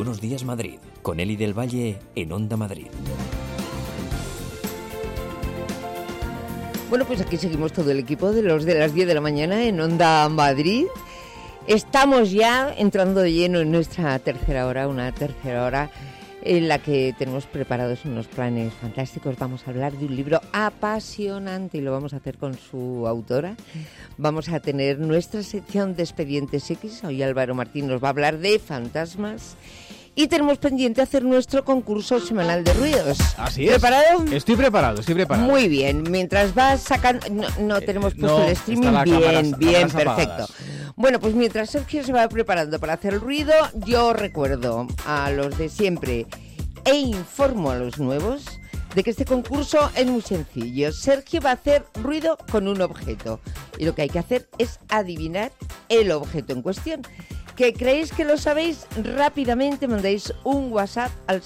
Buenos días Madrid, con Eli del Valle en Onda Madrid. Bueno, pues aquí seguimos todo el equipo de los de las 10 de la mañana en Onda Madrid. Estamos ya entrando de lleno en nuestra tercera hora, una tercera hora en la que tenemos preparados unos planes fantásticos. Vamos a hablar de un libro apasionante y lo vamos a hacer con su autora. Vamos a tener nuestra sección de Expedientes X. Hoy Álvaro Martín nos va a hablar de fantasmas. Y tenemos pendiente hacer nuestro concurso semanal de ruidos. Así es. ¿Preparado? Estoy preparado. Muy bien. Mientras vas sacando... No tenemos puesto el streaming. Bien, perfecto. Apagadas. Bueno, pues mientras Sergio se va preparando para hacer el ruido, yo recuerdo a los de siempre e informo a los nuevos de que este concurso es muy sencillo. Sergio va a hacer ruido con un objeto y lo que hay que hacer es adivinar el objeto en cuestión. ¿Que creéis que lo sabéis? Rápidamente mandáis un WhatsApp al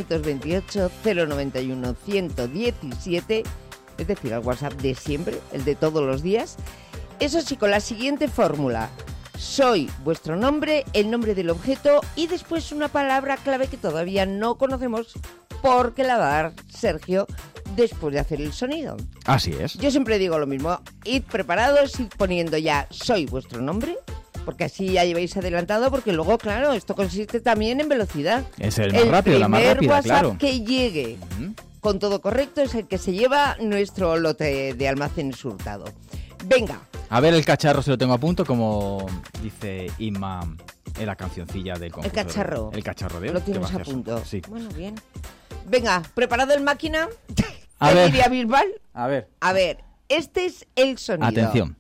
628-091-117, es decir, al WhatsApp de siempre, el de todos los días. Eso sí, con la siguiente fórmula: soy vuestro nombre, el nombre del objeto y después una palabra clave que todavía no conocemos porque la va a dar Sergio después de hacer el sonido. Así es. Yo siempre digo lo mismo: id preparados, id poniendo ya soy vuestro nombre, porque así ya lleváis adelantado, porque luego, claro, esto consiste también en velocidad. Es el más rápido, la más rápida, WhatsApp claro. Que llegue con todo correcto es el que se lleva nuestro lote de almacenes Hurtado. Venga. A ver, el cacharro se lo tengo a punto, como dice Inma en la cancioncilla del concurso. El cacharro. El cacharro de hoy. Lo tienes a punto. Sí. Bueno, bien. Venga, ¿preparado el máquina? A ver. Diría Bisbal. A ver. A ver, este es el sonido. Atención.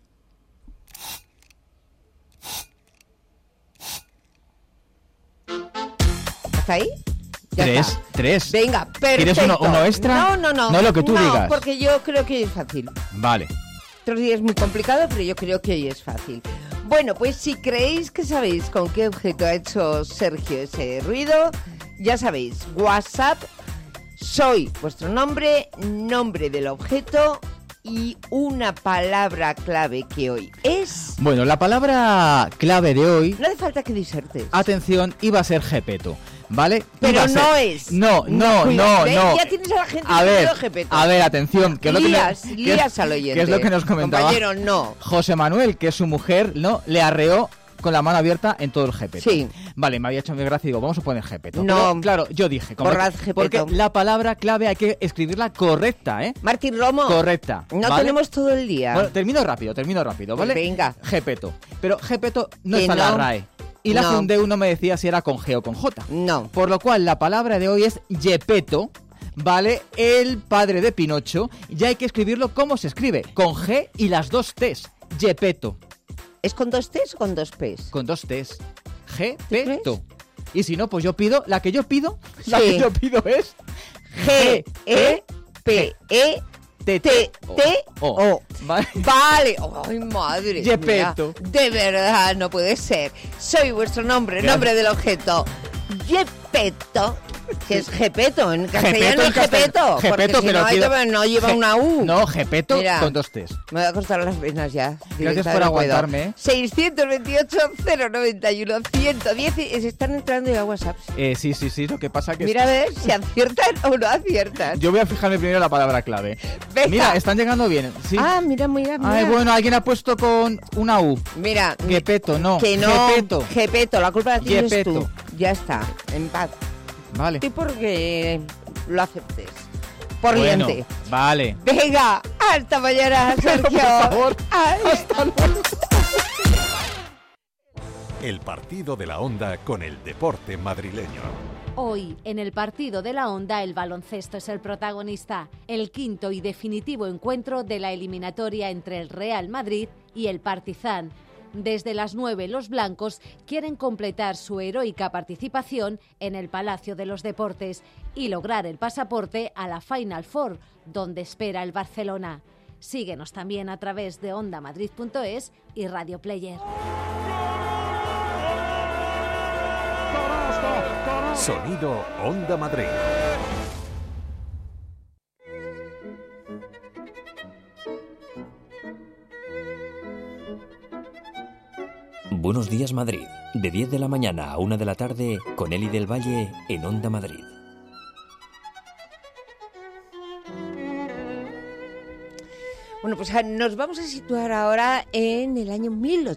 ¿Hasta ahí? Ya está. Tres. Venga, perfecto. ¿Quieres uno extra? No. No, lo que tú digas. No, porque yo creo que es fácil. Vale. Otros días es muy complicado, pero yo creo que hoy es fácil. Bueno, pues si creéis que sabéis con qué objeto ha hecho Sergio ese ruido, ya sabéis, WhatsApp, soy vuestro nombre, nombre del objeto y una palabra clave que hoy es... Bueno, la palabra clave de hoy... No hace falta que disertes. Atención, iba a ser Gepeto, ¿vale? Pero no es. No. Ya tienes a la gente diciendo Gepeto. A ver, atención, que es lo que lías al oyente. que es lo que nos comentaba. Compañero, no. José Manuel, que su mujer, ¿no?, le arreó con la mano abierta en todo el Gepeto. Sí. Vale, me había hecho mi gracia y digo, vamos a poner Gepeto. No. Pero, claro, yo dije, Borrad Gepeto. porque la palabra clave hay que escribirla correcta, ¿eh? Martín Romo. Correcta. No ¿vale? tenemos todo el día. Bueno, termino rápido, ¿vale? Pues venga. Gepeto. Pero Gepeto no Que está en la no. RAE. Y la No. Fundeu no me decía si era con G o con J. No. Por lo cual la palabra de hoy es Gepetto, ¿vale? El padre de Pinocho. Y hay que escribirlo como se escribe, con G y las dos T's. Gepetto. ¿Es con dos T's o con dos P's? Con dos T's. Gepetto. ¿Tú Y si no, pues yo pido, la que yo pido es G-E-P-E-T-T-O. ¿Vale? Vale. Ay, madre Gepetto. mía. De verdad, no puede ser. Soy vuestro nombre, nombre del objeto. Gepetto. Que es Gepeto, en castellano es Gepeto. Porque si pero no lleva una U. No, Gepeto Mira. con dos T's. Me voy a costar las venas ya. Gracias por aguantarme, ¿eh? 628-091-110. Se están entrando ya WhatsApp. Sí, lo que pasa que... Mira a ver si aciertan o no aciertan. Yo voy a fijarme primero en la palabra clave. Venga. Mira, están llegando bien. ¿Sí? Ah, mira. Ay, bueno, alguien ha puesto con una U. Mira. Gepeto, no. Que no. Gepeto. Gepeto, la culpa la tienes Gepeto. tú. Ya está, en paz. Vale. Y porque lo aceptes. Por Bueno, liante. vale. Venga, hasta mañana, Sergio. Por favor. Ay. Hasta luego. El partido de la Onda con el deporte madrileño. Hoy, en el partido de la Onda, el baloncesto es el protagonista. El quinto y definitivo encuentro de la eliminatoria entre el Real Madrid y el Partizan. Desde las 9, los blancos quieren completar su heroica participación en el Palacio de los Deportes y lograr el pasaporte a la Final Four, donde espera el Barcelona. Síguenos también a través de ondamadrid.es y Radio Player. Sonido Onda Madrid. Buenos días. Días Madrid, de 10 de la mañana a 1 de la tarde, con Eli del Valle en Onda Madrid. Bueno, pues nos vamos a situar ahora en el año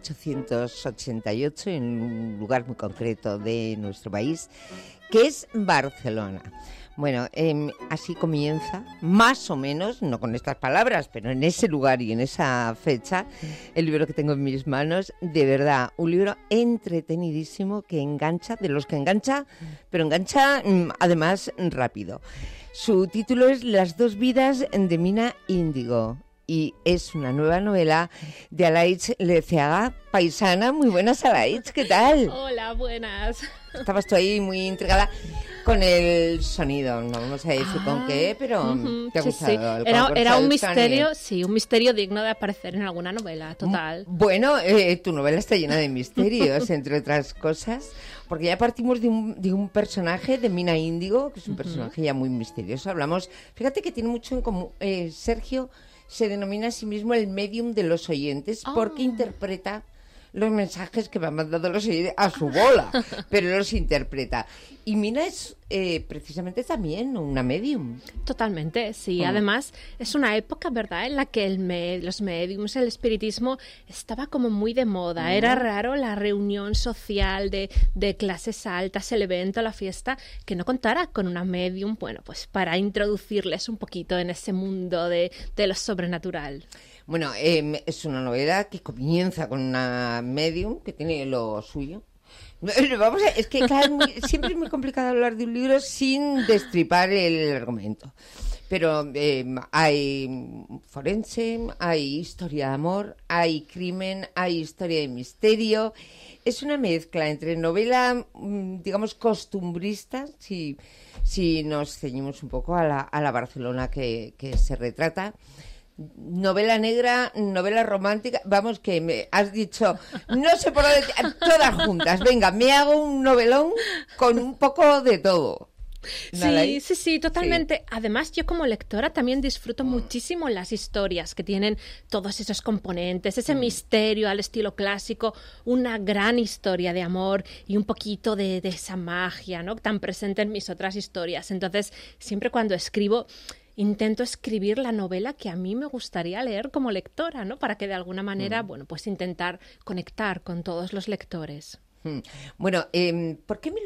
1888, en un lugar muy concreto de nuestro país, que es Barcelona. Bueno, así comienza, más o menos, no con estas palabras, pero en ese lugar y en esa fecha, el libro que tengo en mis manos. De verdad, un libro entretenidísimo que engancha, de los que engancha, pero engancha además rápido. Su título es Las dos vidas de Mina Índigo. Y es una nueva novela de Alaitz Leceaga, paisana. Muy buenas, Alaitz, ¿qué tal? Hola, buenas. Estabas tú ahí muy intrigada con el sonido, no vamos a decir con qué, pero ¿te ha gustado? Sí. Era un misterio, sí, un misterio digno de aparecer en alguna novela, total. Bueno, tu novela está llena de misterios, entre otras cosas, porque ya partimos de un personaje de Mina Índigo, que es un personaje ya muy misterioso. Hablamos, fíjate que tiene mucho en común, Sergio se denomina a sí mismo el medium de los oyentes porque interpreta los mensajes que me han mandado los oyentes a su bola, pero los interpreta. Y Mina es precisamente también una medium. Totalmente, sí. Además, es una época, ¿verdad?, en la que los mediums, el espiritismo, estaba como muy de moda. Era raro la reunión social de clases altas, el evento, la fiesta, que no contara con una medium, bueno, pues para introducirles un poquito en ese mundo de lo sobrenatural. Bueno, es una novela que comienza con una medium que tiene lo suyo. Vamos a, es que claro, siempre es muy complicado hablar de un libro sin destripar el argumento. Pero hay forense, hay historia de amor, hay crimen, hay historia de misterio. Es una mezcla entre novela, digamos, costumbrista, si nos ceñimos un poco a la Barcelona que se retrata. Novela negra, novela romántica, vamos que me has dicho, no sé por dónde, todas juntas, venga, me hago un novelón con un poco de todo. Sí, totalmente. Sí. Además, yo como lectora también disfruto muchísimo las historias que tienen todos esos componentes, ese misterio al estilo clásico, una gran historia de amor y un poquito de esa magia, ¿no?, tan presente en mis otras historias. Entonces, siempre cuando escribo, intento escribir la novela que a mí me gustaría leer como lectora, ¿no?, para que de alguna manera, bueno, pues intentar conectar con todos los lectores. Bueno, ¿por qué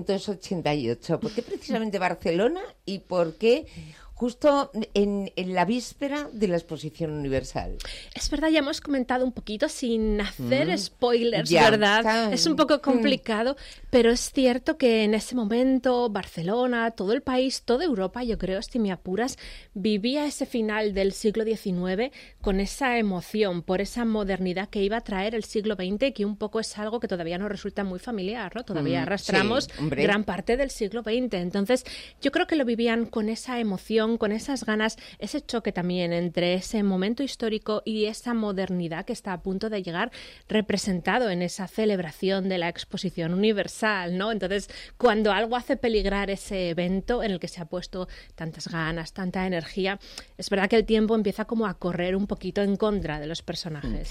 1888? ¿Por qué precisamente Barcelona? ¿Y por qué justo en la víspera de la Exposición Universal? Es verdad, ya hemos comentado un poquito sin hacer spoilers, ya, ¿verdad? Es un poco complicado, pero es cierto que en ese momento Barcelona, todo el país, toda Europa, yo creo, si me apuras, vivía ese final del siglo XIX con esa emoción por esa modernidad que iba a traer el siglo XX, que un poco es algo que todavía nos resulta muy familiar, ¿no? Todavía arrastramos gran parte del siglo XX. Entonces, yo creo que lo vivían con esa emoción, con esas ganas, ese choque también entre ese momento histórico y esa modernidad que está a punto de llegar, representado en esa celebración de la Exposición Universal, ¿no? Entonces, cuando algo hace peligrar ese evento en el que se ha puesto tantas ganas, tanta energía, es verdad que el tiempo empieza como a correr un poquito en contra de los personajes.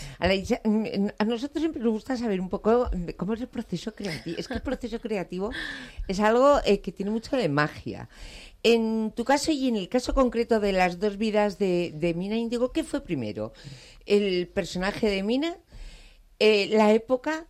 A nosotros siempre nos gusta saber un poco cómo es el proceso creativo. Es que el proceso creativo es algo que tiene mucho de magia. En tu caso y en el caso concreto de las dos vidas de Mina Índigo, ¿qué fue primero? ¿El personaje de Mina? ¿La época?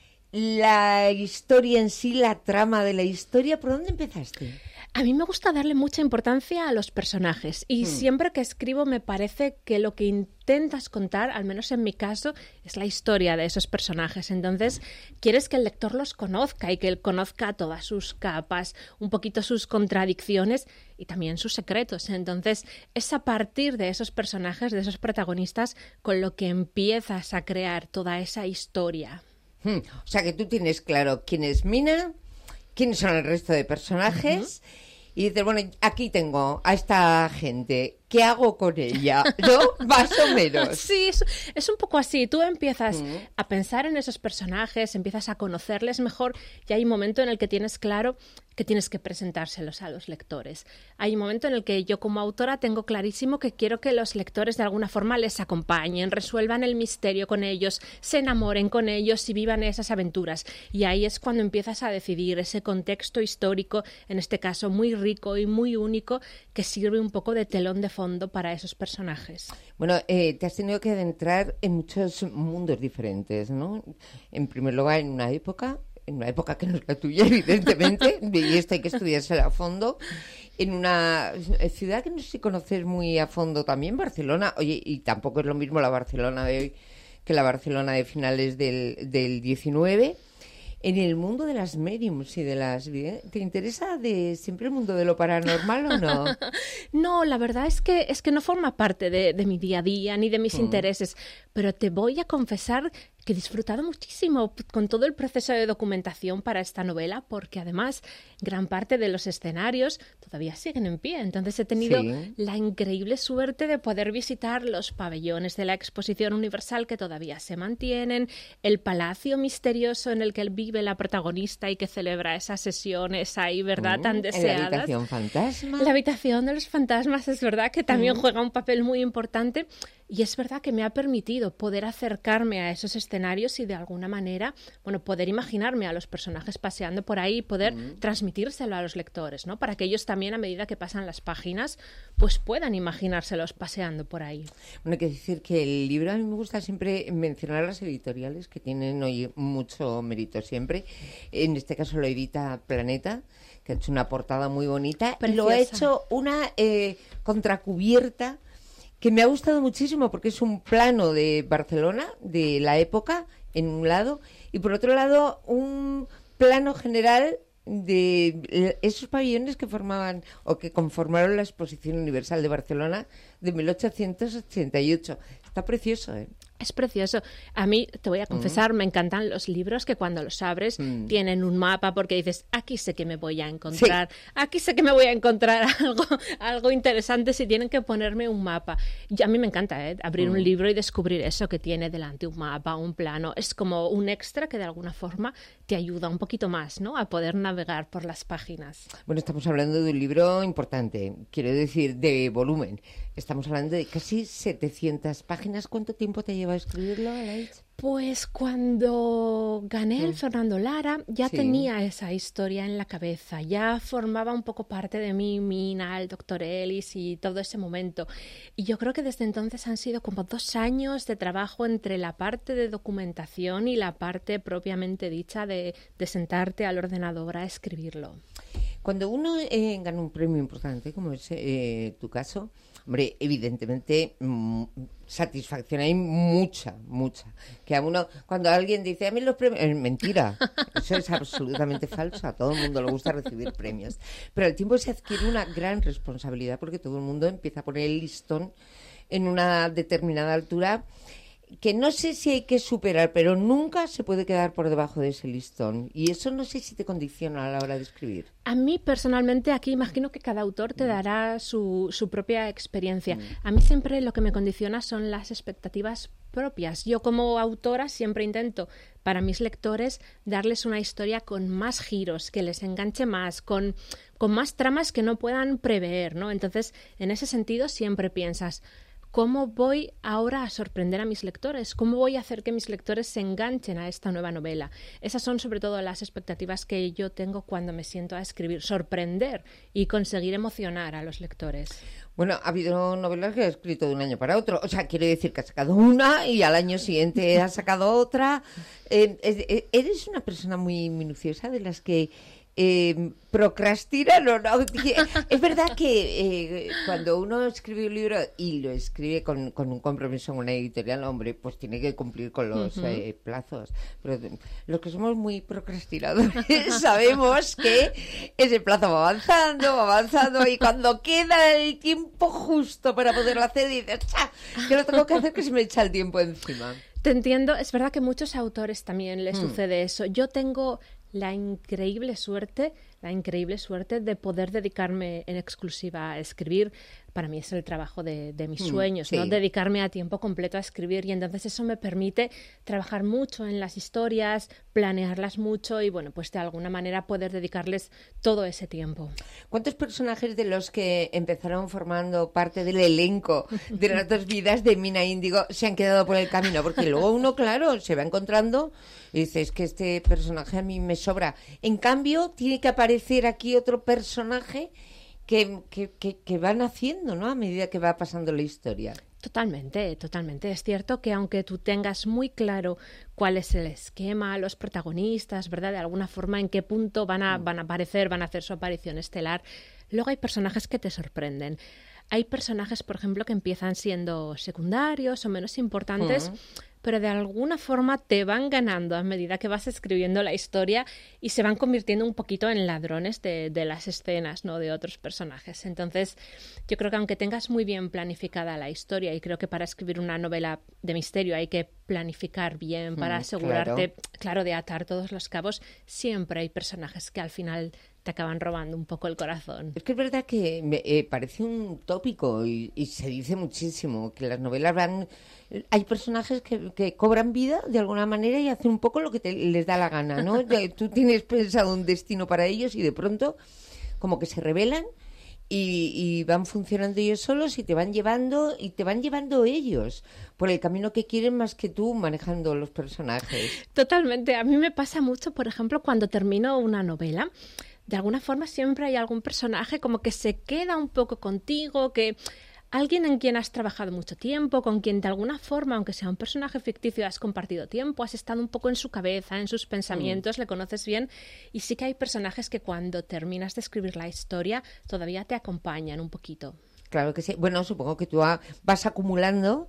¿La historia en sí? ¿La trama de la historia? ¿Por dónde empezaste? A mí me gusta darle mucha importancia a los personajes y siempre que escribo me parece que lo que intentas contar, al menos en mi caso, es la historia de esos personajes. Entonces, quieres que el lector los conozca y que él conozca todas sus capas, un poquito sus contradicciones y también sus secretos. Entonces, es a partir de esos personajes, de esos protagonistas, con lo que empiezas a crear toda esa historia. O sea, que tú tienes claro quién es Mina, quiénes son el resto de personajes, y dices, bueno, aquí tengo a esta gente. ¿qué hago con ella? ¿No? Más o menos. Sí, es un poco así. Tú empiezas a pensar en esos personajes, empiezas a conocerles mejor y hay un momento en el que tienes claro que tienes que presentárselos a los lectores. Hay un momento en el que yo como autora tengo clarísimo que quiero que los lectores de alguna forma les acompañen, resuelvan el misterio con ellos, se enamoren con ellos y vivan esas aventuras. Y ahí es cuando empiezas a decidir ese contexto histórico, en este caso muy rico y muy único, que sirve un poco de telón de fondo para esos personajes. Bueno, te has tenido que adentrar en muchos mundos diferentes, ¿no? En primer lugar, en una época que no es la tuya, evidentemente, y esto hay que estudiársela a fondo, en una ciudad que no sé si conoces muy a fondo también, Barcelona. Oye, y tampoco es lo mismo la Barcelona de hoy que la Barcelona de finales del 19. En el mundo de las médiums y de las... ¿Te interesa siempre el mundo de lo paranormal o no? No, la verdad es que no forma parte de mi día a día ni de mis intereses, pero te voy a confesar que he disfrutado muchísimo con todo el proceso de documentación para esta novela, porque además gran parte de los escenarios todavía siguen en pie. Entonces he tenido la increíble suerte de poder visitar los pabellones de la Exposición Universal que todavía se mantienen, el palacio misterioso en el que vive la protagonista y que celebra esas sesiones ahí, ¿verdad?, tan deseadas. La habitación fantasma. La habitación de los fantasmas, es verdad que también juega un papel muy importante. Y es verdad que me ha permitido poder acercarme a esos escenarios y de alguna manera, bueno, poder imaginarme a los personajes paseando por ahí y poder transmitírselo a los lectores, ¿no? Para que ellos también, a medida que pasan las páginas, pues puedan imaginárselos paseando por ahí. Bueno, hay que decir que el libro, a mí me gusta siempre mencionar las editoriales que tienen hoy mucho mérito siempre. En este caso lo edita Planeta, que ha hecho una portada muy bonita. Preciosa. Y lo ha hecho una contracubierta que me ha gustado muchísimo porque es un plano de Barcelona, de la época, en un lado, y por otro lado un plano general de esos pabellones que formaban o que conformaron la Exposición Universal de Barcelona de 1888. Está precioso, ¿eh? Es precioso. A mí, te voy a confesar, me encantan los libros que cuando los abres tienen un mapa porque dices, aquí sé que me voy a encontrar, aquí sé que me voy a encontrar algo interesante si tienen que ponerme un mapa. Y a mí me encanta abrir un libro y descubrir eso que tiene delante, un mapa, un plano. Es como un extra que de alguna forma te ayuda un poquito más, ¿no?, a poder navegar por las páginas. Bueno, estamos hablando de un libro importante, quiero decir, de volumen. Estamos hablando de casi 700 páginas. ¿Cuánto tiempo te lleva a escribirlo, Alaitz? Pues cuando gané el Fernando Lara ya tenía esa historia en la cabeza, ya formaba un poco parte de mí, Mina, el Dr. Ellis y todo ese momento. Y yo creo que desde entonces han sido como 2 años de trabajo entre la parte de documentación y la parte propiamente dicha de sentarte al ordenador a escribirlo. Cuando uno gana un premio importante, como es tu caso, hombre, evidentemente satisfacción hay mucha. Que a uno, cuando alguien dice, a mí los premios, mentira, eso es absolutamente falso, a todo el mundo le gusta recibir premios. Pero al tiempo se adquiere una gran responsabilidad porque todo el mundo empieza a poner el listón en una determinada altura que no sé si hay que superar, pero nunca se puede quedar por debajo de ese listón. Y eso no sé si te condiciona a la hora de escribir. A mí, personalmente, aquí imagino que cada autor te dará su propia experiencia. A mí siempre lo que me condiciona son las expectativas propias. Yo, como autora, siempre intento para mis lectores darles una historia con más giros, que les enganche más, con más tramas que no puedan prever, ¿no? Entonces, en ese sentido, siempre piensas, ¿cómo voy ahora a sorprender a mis lectores? ¿Cómo voy a hacer que mis lectores se enganchen a esta nueva novela? Esas son sobre todo las expectativas que yo tengo cuando me siento a escribir, sorprender y conseguir emocionar a los lectores. Bueno, ha habido novelas que he escrito de un año para otro. O sea, quiere decir que has sacado una y al año siguiente has sacado otra. ¿Eres una persona muy minuciosa de las que procrastinan o no? Es verdad que cuando uno escribe un libro y lo escribe con un compromiso en una editorial, hombre, pues tiene que cumplir con los plazos. Pero los que somos muy procrastinadores sabemos que ese plazo va avanzando y cuando queda el tiempo justo para poderlo hacer, dices, ¡ah!, que lo tengo que hacer, que se me echa el tiempo encima. Te entiendo, es verdad que a muchos autores también les sucede eso. Yo tengo la increíble suerte, la increíble suerte de poder dedicarme en exclusiva a escribir. Para mí es el trabajo de mis sueños, sí. ¿no? Dedicarme a tiempo completo a escribir, y entonces eso me permite trabajar mucho en las historias, planearlas mucho y, bueno, pues de alguna manera poder dedicarles todo ese tiempo. ¿Cuántos personajes de los que empezaron formando parte del elenco de las 2 vidas de Mina Índigo se han quedado por el camino? Porque luego uno, claro, se va encontrando y dice, es que este personaje a mí me sobra. En cambio, tiene que aparecer aquí otro personaje que van haciendo, ¿no? A medida que va pasando la historia. Totalmente, totalmente. Es cierto que aunque tú tengas muy claro cuál es el esquema, los protagonistas, ¿verdad? De alguna forma, en qué punto van a aparecer, van a hacer su aparición estelar, luego hay personajes que te sorprenden. Hay personajes, por ejemplo, que empiezan siendo secundarios o menos importantes, pero de alguna forma te van ganando a medida que vas escribiendo la historia y se van convirtiendo un poquito en ladrones de las escenas, ¿no? De otros personajes. Entonces, yo creo que aunque tengas muy bien planificada la historia, y creo que para escribir una novela de misterio hay que planificar bien para asegurarte, claro, de atar todos los cabos, siempre hay personajes que al final te acaban robando un poco el corazón. Es que es verdad que parece un tópico y se dice muchísimo, que las novelas van... Hay personajes que cobran vida de alguna manera y hacen un poco lo que les da la gana, ¿no? Tú tienes pensado un destino para ellos y de pronto como que se rebelan y van funcionando ellos solos y te van llevando ellos por el camino que quieren más que tú manejando los personajes. Totalmente. A mí me pasa mucho, por ejemplo, cuando termino una novela. De alguna forma siempre hay algún personaje como que se queda un poco contigo, que alguien en quien has trabajado mucho tiempo, con quien de alguna forma, aunque sea un personaje ficticio, has compartido tiempo, has estado un poco en su cabeza, en sus pensamientos, le conoces bien, y sí que hay personajes que cuando terminas de escribir la historia todavía te acompañan un poquito. Claro que sí. Bueno, supongo que tú vas acumulando,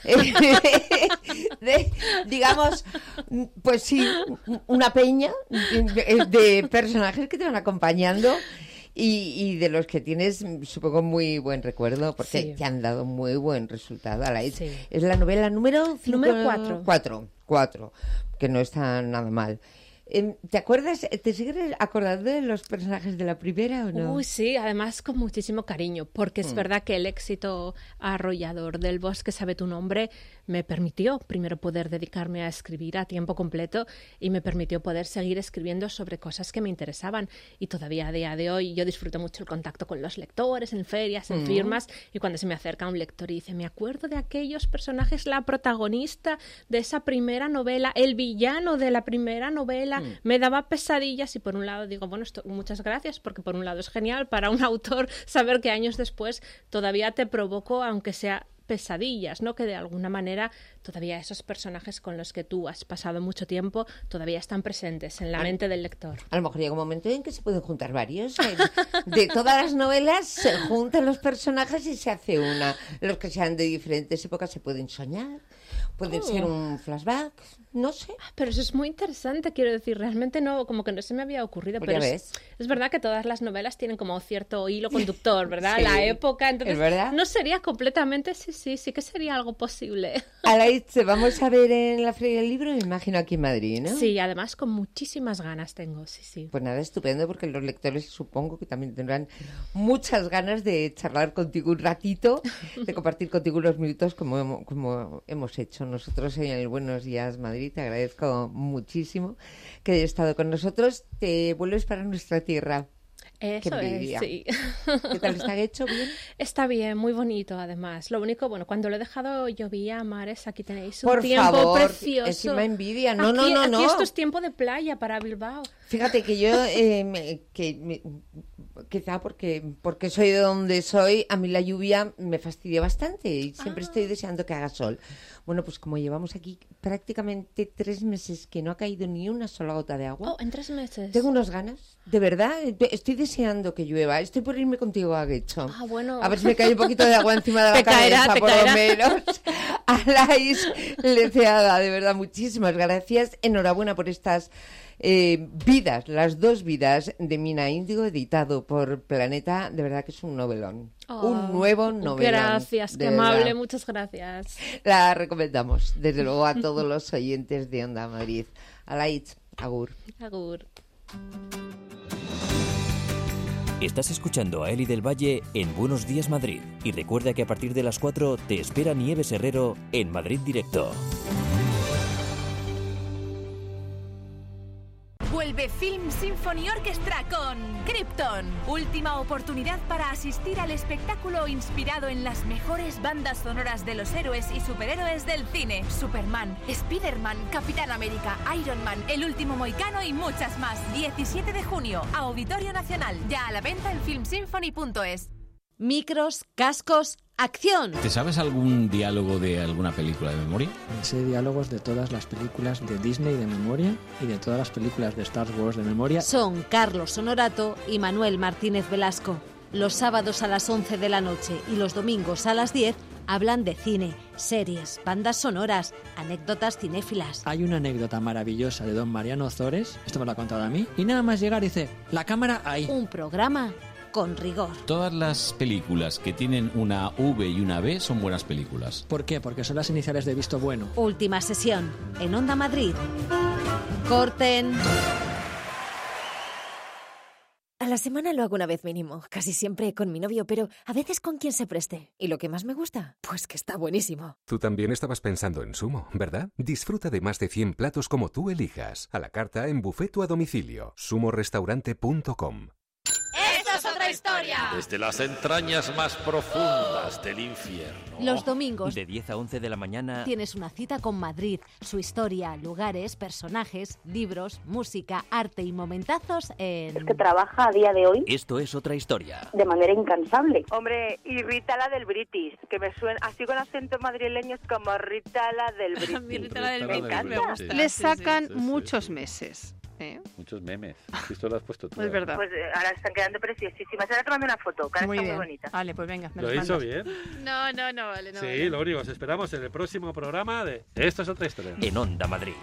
digamos, pues sí, una peña de personajes que te van acompañando y de los que tienes, supongo, muy buen recuerdo, porque te han dado muy buen resultado. Sí. Es la novela número 4, que no está nada mal. ¿Te acuerdas, te sigues acordando de los personajes de la primera o no? Uy, sí, además con muchísimo cariño, porque es verdad que el éxito arrollador del Bosque sabe tu nombre me permitió primero poder dedicarme a escribir a tiempo completo y me permitió poder seguir escribiendo sobre cosas que me interesaban. Y todavía a día de hoy yo disfruto mucho el contacto con los lectores, en ferias, en firmas, y cuando se me acerca un lector y dice, me acuerdo de aquellos personajes, la protagonista de esa primera novela, el villano de la primera novela, me daba pesadillas, y por un lado digo, bueno, muchas gracias, porque por un lado es genial para un autor saber que años después todavía te provoco, aunque sea pesadillas, ¿no? Que de alguna manera todavía esos personajes con los que tú has pasado mucho tiempo todavía están presentes en la mente del lector. A lo mejor llega un momento en que se pueden juntar varios. De todas las novelas se juntan los personajes y se hace una. Los que sean de diferentes épocas se pueden soñar, pueden ser un flashback, no sé. Pero eso es muy interesante, quiero decir, realmente no, como que no se me había ocurrido, pues pero es verdad que todas las novelas tienen como cierto hilo conductor, ¿verdad? Sí, la época, entonces ¿es verdad? No sería completamente, sí que sería algo posible. Alaitz, vamos a ver en la Feria del Libro, me imagino aquí en Madrid, ¿no? Sí, además con muchísimas ganas tengo, sí. Pues nada, estupendo, porque los lectores supongo que también tendrán muchas ganas de charlar contigo un ratito, de compartir contigo unos minutos como hemos hecho nosotros en el Buenos Días Madrid. Te agradezco muchísimo que hayas estado con nosotros. Te vuelves para nuestra tierra. Eso es, sí. ¿Qué tal está hecho? ¿Bien? Está bien, muy bonito además. Lo único, bueno, cuando lo he dejado llovía, mares, aquí tenéis un Por tiempo favor, precioso. Encima envidia. No. Aquí esto es tiempo de playa para Bilbao. Fíjate que yo, quizá porque soy de donde soy, a mí la lluvia me fastidia bastante y siempre estoy deseando que haga sol. Bueno, pues como llevamos aquí prácticamente 3 meses que no ha caído ni una sola gota de agua. Oh, en 3 meses. Tengo unas ganas, de verdad. Estoy deseando que llueva. Estoy por irme contigo a Guecho. Bueno. A ver si me cae un poquito de agua encima de la cabeza, por lo menos. Alaitz Leceaga, de verdad, muchísimas gracias. Enhorabuena por estas vidas, las 2 vidas de Mina Índigo, editado por Planeta. De verdad que es un novelón. Un nuevo novelón. Gracias, qué amable, muchas gracias. La recomendamos, desde luego, a todos los oyentes de Onda Madrid. Alaitz, agur. Agur. Estás escuchando a Eli del Valle en Buenos Días Madrid. Y recuerda que a partir de las 4 te espera Nieves Herrero en Madrid Directo. Vuelve Film Symphony Orchestra con Krypton. Última oportunidad para asistir al espectáculo inspirado en las mejores bandas sonoras de los héroes y superhéroes del cine. Superman, Spider-Man, Capitán América, Iron Man, El Último Mohicano y muchas más. 17 de junio, Auditorio Nacional. Ya a la venta en filmsymphony.es. Micros, cascos, ¡acción! ¿Te sabes algún diálogo de alguna película de memoria? Sé diálogos de todas las películas de Disney de memoria y de todas las películas de Star Wars de memoria. Son Carlos Honorato y Manuel Martínez Velasco. Los sábados a las 11 de la noche y los domingos a las 10 hablan de cine, series, bandas sonoras, anécdotas cinéfilas. Hay una anécdota maravillosa de don Mariano Ozores, esto me lo ha contado a mí, y nada más llegar dice, la cámara ahí. Un programa con rigor. Todas las películas que tienen una V y una B son buenas películas. ¿Por qué? Porque son las iniciales de visto bueno. Última sesión en Onda Madrid. Corten. A la semana lo hago una vez mínimo, casi siempre con mi novio, pero a veces con quien se preste. ¿Y lo que más me gusta? Pues que está buenísimo. Tú también estabas pensando en Sumo, ¿verdad? Disfruta de más de 100 platos como tú elijas. A la carta, en buffet o a domicilio. sumorestaurante.com. Otra historia. Desde las entrañas más profundas del infierno. Los domingos de 10 a 11 de la mañana tienes una cita con Madrid, su historia, lugares, personajes, libros, música, arte y momentazos en... Es que trabaja a día de hoy. Esto es otra historia. De manera incansable. Hombre, y Rita la del British, que me suena así con acento madrileño, es como Rita la del British. Rita la del British me gusta. Le sacan muchos meses. Muchos memes. Esto lo has puesto tú. Es verdad. Pues ahora están quedando preciosísimas. Ahora te mando una foto, que ahora está muy bonita. Vale, pues venga. ¿Lo he dicho bien? No, vale. Sí, vale. Lo único, os esperamos en el próximo programa de Esto es otra historia. En Onda Madrid.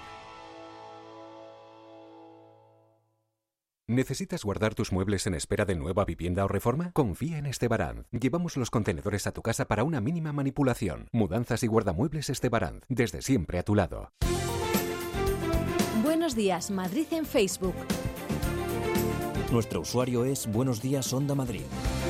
¿Necesitas guardar tus muebles en espera de nueva vivienda o reforma? Confía en Estebaranz. Llevamos los contenedores a tu casa para una mínima manipulación. Mudanzas y guardamuebles Estebaranz. Desde siempre a tu lado. Buenos días, Madrid en Facebook. Nuestro usuario es Buenos Días Onda Madrid.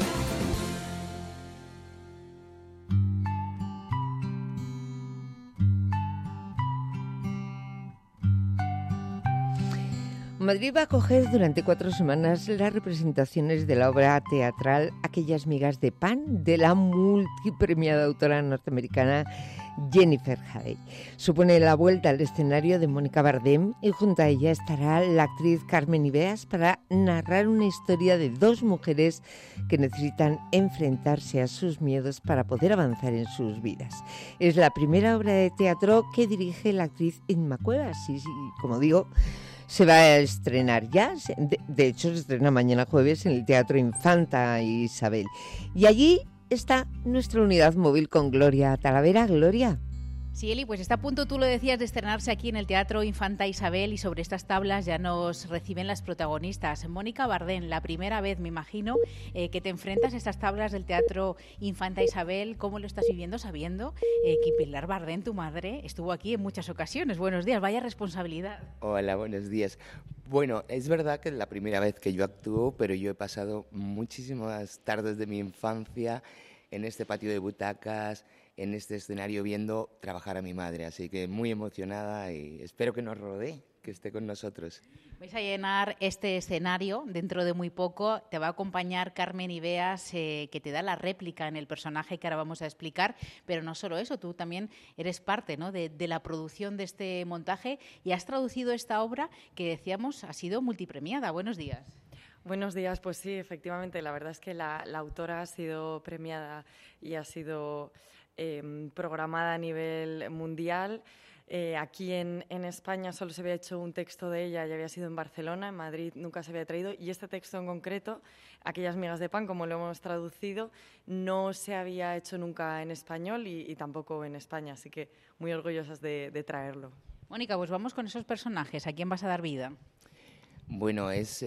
Madrid va a acoger durante 4 semanas las representaciones de la obra teatral Aquellas migas de pan de la multipremiada autora norteamericana Jennifer Hadley. Supone la vuelta al escenario de Mónica Bardem y junto a ella estará la actriz Carmen Ibeas para narrar una historia de 2 mujeres que necesitan enfrentarse a sus miedos para poder avanzar en sus vidas. Es la primera obra de teatro que dirige la actriz Inma Cuevas y, como digo, se va a estrenar ya, de hecho se estrena mañana jueves en el Teatro Infanta Isabel. Y allí está nuestra unidad móvil con Gloria Talavera. Gloria. Sí, Eli, pues está a punto, tú lo decías, de estrenarse aquí en el Teatro Infanta Isabel y sobre estas tablas ya nos reciben las protagonistas. Mónica Bardem, la primera vez, me imagino, que te enfrentas a estas tablas del Teatro Infanta Isabel. ¿Cómo lo estás viviendo sabiendo que Pilar Bardem, tu madre, estuvo aquí en muchas ocasiones? Buenos días, vaya responsabilidad. Hola, buenos días. Bueno, es verdad que es la primera vez que yo actúo, pero yo he pasado muchísimas tardes de mi infancia en este patio de butacas, en este escenario viendo trabajar a mi madre, así que muy emocionada y espero que nos rodee, que esté con nosotros. Vais a llenar este escenario dentro de muy poco. Te va a acompañar Carmen Ibeas, que te da la réplica en el personaje que ahora vamos a explicar, pero no solo eso, tú también eres parte, ¿no?, de la producción de este montaje y has traducido esta obra que, decíamos, ha sido multipremiada. Buenos días. Buenos días, pues sí, efectivamente, la verdad es que la autora ha sido premiada y ha sido programada a nivel mundial. Aquí en España solo se había hecho un texto de ella y había sido en Barcelona, en Madrid nunca se había traído, y este texto en concreto, Aquellas migas de pan, como lo hemos traducido, no se había hecho nunca en español y tampoco en España, así que muy orgullosas de traerlo. Mónica, pues vamos con esos personajes, ¿a quién vas a dar vida? Bueno, es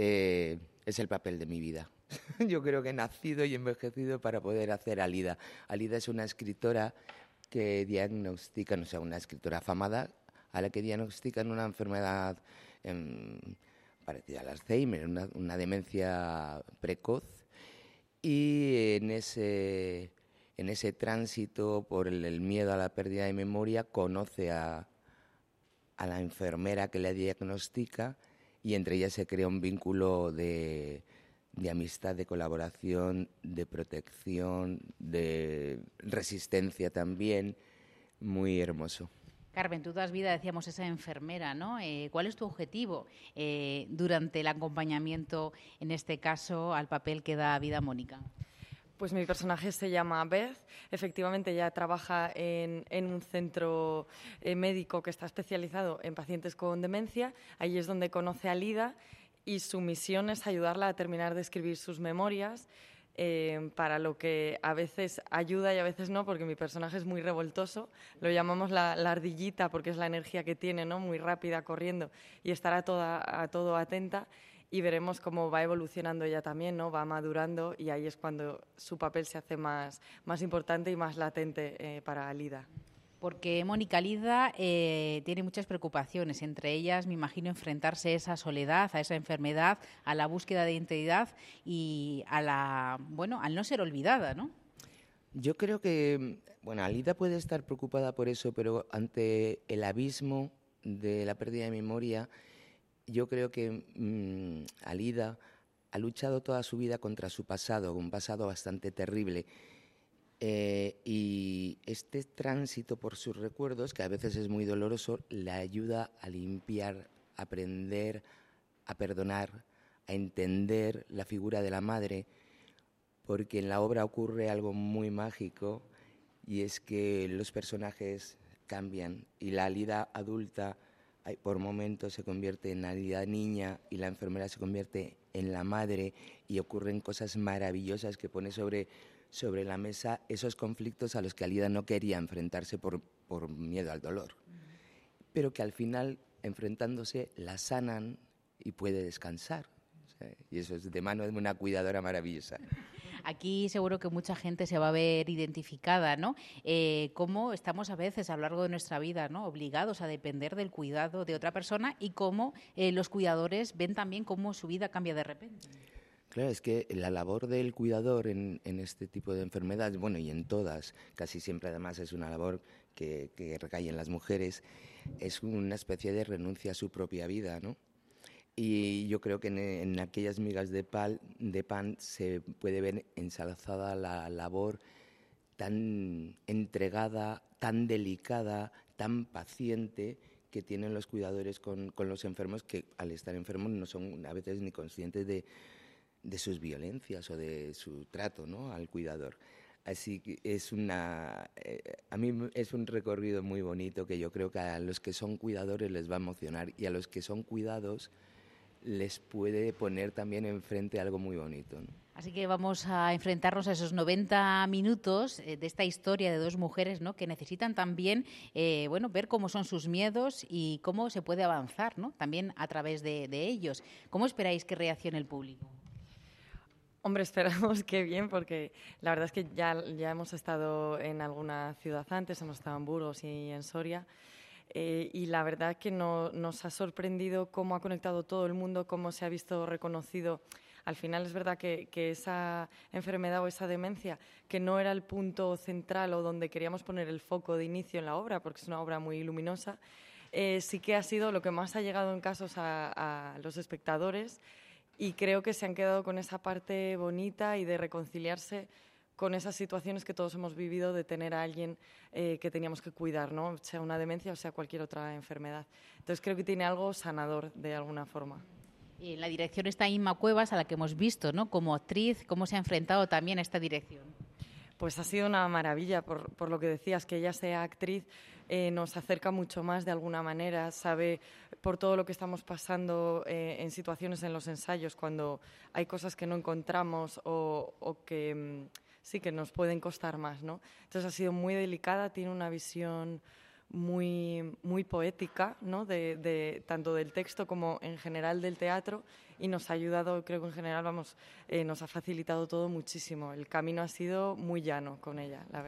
el papel de mi vida. Yo creo que he nacido y envejecido para poder hacer a Alida. Alida es una escritora que diagnostican, o sea, una escritora afamada a la que diagnostican una enfermedad parecida al Alzheimer, una demencia precoz, y en ese tránsito por el miedo a la pérdida de memoria conoce a la enfermera que le diagnostica y entre ellas se crea un vínculo de amistad, de colaboración, de protección, de resistencia también, muy hermoso. Carmen, tú das vida, decíamos, esa enfermera, ¿no? ¿Cuál es tu objetivo durante el acompañamiento, en este caso, al papel que da vida Mónica? Pues mi personaje se llama Beth. Efectivamente, ella trabaja en un centro médico que está especializado en pacientes con demencia. Ahí es donde conoce a Lida y su misión es ayudarla a terminar de escribir sus memorias, para lo que a veces ayuda y a veces no, porque mi personaje es muy revoltoso. Lo llamamos la ardillita porque es la energía que tiene, ¿no? Muy rápida, corriendo, y estar a todo atenta. Y veremos cómo va evolucionando ella también, ¿no? Va madurando y ahí es cuando su papel se hace más importante y más latente para Lida. Porque Mónica, Lida tiene muchas preocupaciones, entre ellas, me imagino, enfrentarse a esa soledad, a esa enfermedad, a la búsqueda de identidad y al no ser olvidada, ¿no? Yo creo que, Lida puede estar preocupada por eso, pero ante el abismo de la pérdida de memoria, yo creo que Lida ha luchado toda su vida contra su pasado, un pasado bastante terrible. Y este tránsito por sus recuerdos, que a veces es muy doloroso, le ayuda a limpiar, a aprender, a perdonar, a entender la figura de la madre, porque en la obra ocurre algo muy mágico y es que los personajes cambian y la Lida adulta por momentos se convierte en la Lida niña y la enfermera se convierte en la madre y ocurren cosas maravillosas que pone sobre la mesa esos conflictos a los que Lida no quería enfrentarse por miedo al dolor, pero que al final, enfrentándose, la sanan y puede descansar. Y eso es de mano de una cuidadora maravillosa. Aquí seguro que mucha gente se va a ver identificada, ¿no? Cómo estamos a veces a lo largo de nuestra vida, ¿no?, obligados a depender del cuidado de otra persona y cómo los cuidadores ven también cómo su vida cambia de repente. Claro, es que la labor del cuidador en este tipo de enfermedades, y en todas, casi siempre además es una labor que recae en las mujeres, es una especie de renuncia a su propia vida, ¿no? Y yo creo que en aquellas migas de pan se puede ver ensalzada la labor tan entregada, tan delicada, tan paciente que tienen los cuidadores con los enfermos, que al estar enfermos no son a veces ni conscientes de sus violencias o de su trato, ¿no?, al cuidador. Así que a mí es un recorrido muy bonito que yo creo que a los que son cuidadores les va a emocionar y a los que son cuidados les puede poner también enfrente algo muy bonito, ¿no? Así que vamos a enfrentarnos a esos 90 minutos de esta historia de dos mujeres, ¿no?, que necesitan también ver cómo son sus miedos y cómo se puede avanzar, ¿no?, también a través de ellos. ¿Cómo esperáis que reaccione el público? Hombre, esperamos que bien, porque la verdad es que ya hemos estado en alguna ciudad antes, hemos estado en Burgos y en Soria, y la verdad que nos ha sorprendido cómo ha conectado todo el mundo, cómo se ha visto reconocido. Al final es verdad que esa enfermedad o esa demencia, que no era el punto central o donde queríamos poner el foco de inicio en la obra, porque es una obra muy luminosa, sí que ha sido lo que más ha llegado en casos a los espectadores, y creo que se han quedado con esa parte bonita y de reconciliarse con esas situaciones que todos hemos vivido de tener a alguien que teníamos que cuidar, ¿no?, sea una demencia o sea cualquier otra enfermedad. Entonces creo que tiene algo sanador de alguna forma. Y en la dirección está Inma Cuevas, a la que hemos visto, ¿no?, como actriz. ¿Cómo se ha enfrentado también a esta dirección? Pues ha sido una maravilla, por lo que decías, que ella sea actriz, nos acerca mucho más de alguna manera, sabe por todo lo que estamos pasando en situaciones en los ensayos, cuando hay cosas que no encontramos o que sí que nos pueden costar más, ¿no? Entonces ha sido muy delicada, tiene una visión muy, muy poética, ¿no?, de tanto del texto como en general del teatro, y nos ha ayudado, creo que en general nos ha facilitado todo muchísimo. El camino ha sido muy llano con ella, la verdad.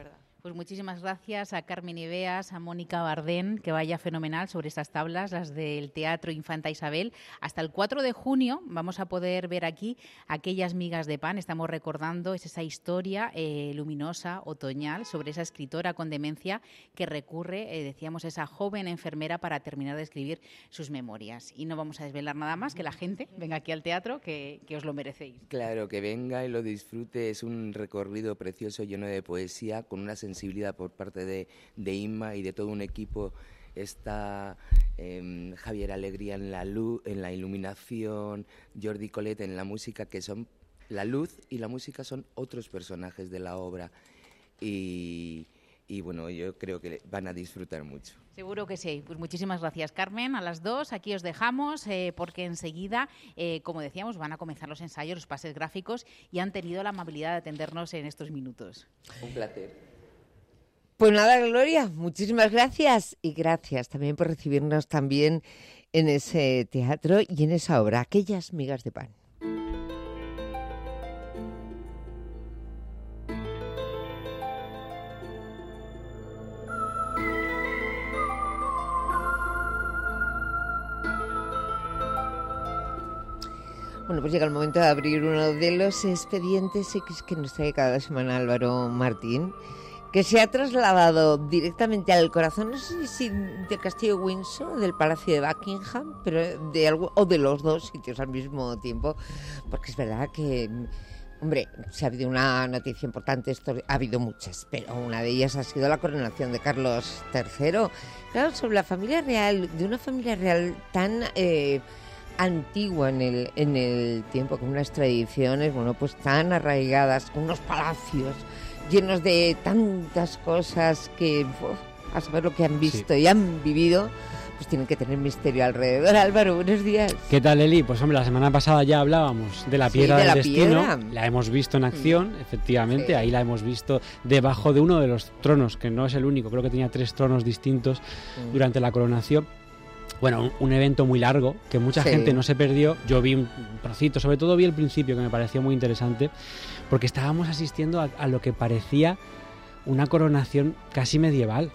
Pues muchísimas gracias a Carmen Ibeas, a Mónica Bardén, que vaya fenomenal sobre estas tablas, las del Teatro Infanta Isabel. Hasta el 4 de junio vamos a poder ver aquí Aquellas migas de pan. Estamos recordando esa historia luminosa, otoñal, sobre esa escritora con demencia que recurre, decíamos, a esa joven enfermera para terminar de escribir sus memorias. Y no vamos a desvelar nada más, que la gente venga aquí al teatro, que os lo merecéis. Claro, que venga y lo disfrute. Es un recorrido precioso, lleno de poesía, con una sensibilidad por parte de Inma y de todo un equipo. Está Javier Alegría en la luz, en la iluminación, Jordi Collet en la música, que son la luz y la música son otros personajes de la obra. Y bueno, yo creo que van a disfrutar mucho. Seguro que sí. Pues muchísimas gracias, Carmen. A las 2 aquí os dejamos porque enseguida, como decíamos, van a comenzar los ensayos, los pases gráficos y han tenido la amabilidad de atendernos en estos minutos. Un placer. Pues nada, Gloria, muchísimas gracias y gracias también por recibirnos también en ese teatro y en esa obra, Aquellas migas de pan. Bueno, pues llega el momento de abrir uno de los expedientes que nos trae cada semana Álvaro Martín, que se ha trasladado directamente al corazón, no sé si del Castillo de Windsor, del Palacio de Buckingham, pero de algo, o de los dos sitios al mismo tiempo, porque es verdad que, hombre, si ha habido una noticia importante, ha habido muchas, pero una de ellas ha sido la coronación de Carlos III. Claro, sobre la familia real, de una familia real tan antigua en el tiempo, con unas tradiciones, bueno, pues tan arraigadas, con unos palacios llenos de tantas cosas que, a saber lo que han visto y han vivido, pues tienen que tener misterio alrededor. Álvaro, buenos días. ¿Qué tal, Eli? Pues hombre, la semana pasada ya hablábamos de la piedra del destino. La hemos visto en acción, efectivamente. Ahí la hemos visto debajo de uno de los tronos, que no es el único, creo que tenía 3 tronos distintos durante la coronación. Bueno, un evento muy largo, que mucha gente no se perdió. Yo vi un trocito, sobre todo vi el principio, que me pareció muy interesante, porque estábamos asistiendo a lo que parecía una coronación casi medieval.